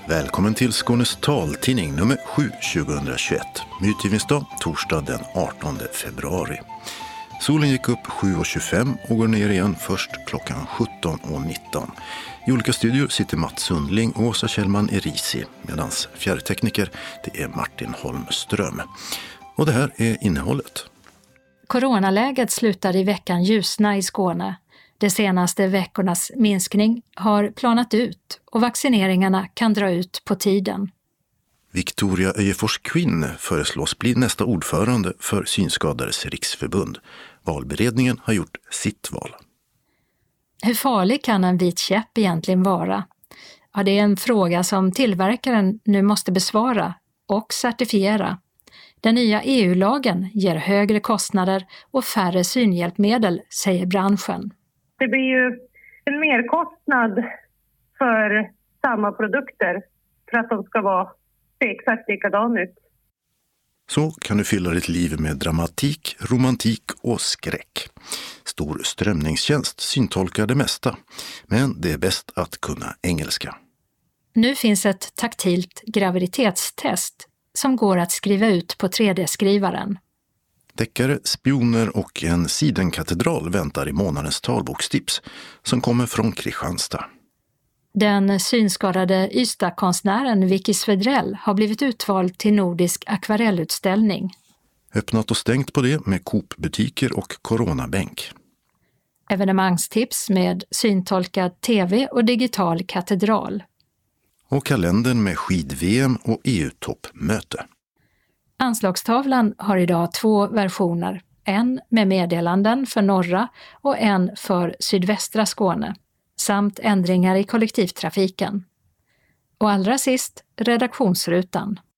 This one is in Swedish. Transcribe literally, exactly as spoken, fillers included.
Välkommen till Skånes taltidning nummer sju tjugohundratjugoett. Utgivningsdag torsdag den artonde februari. Solen gick upp sju och tjugofem och går ner igen först klockan sjutton och nitton. I olika studior sitter Mats Sundling och Åsa Kjellman Erisi, medan fjärrtekniker det är Martin Holmström. Och det här är innehållet. Coronaläget slutar i veckan ljusna i Skåne. De senaste veckornas minskning har planat ut och vaccineringarna kan dra ut på tiden. Victoria Öjefors Quinn föreslås bli nästa ordförande för Synskadades riksförbund. Valberedningen har gjort sitt val. Hur farlig kan en vit käpp egentligen vara? Ja, det är en fråga som tillverkaren nu måste besvara och certifiera. Den nya E U-lagen ger högre kostnader och färre synhjälpmedel, säger branschen. Det blir ju en merkostnad för samma produkter för att de ska vara exakt likadana ut. Så kan du fylla ditt liv med dramatik, romantik och skräck. Stor strömningstjänst syntolkar det mesta, men det är bäst att kunna engelska. Nu finns ett taktilt graviditetstest som går att skriva ut på tre D-skrivaren. Deckare, spioner och en sidenkatedral väntar i månadens talbokstips som kommer från Kristianstad. Den synskadade Ystad-konstnären Vicky Svedrell har blivit utvald till nordisk akvarellutställning. Öppnat och stängt på det med Coop-butiker och coronabänk. Evenemangstips med syntolkad tv och digital katedral. Och kalendern med skid-V M och E U-toppmöte. Anslagstavlan har idag två versioner. En med meddelanden för norra och en för sydvästra Skåne. Samt ändringar i kollektivtrafiken. Och allra sist redaktionsrutan.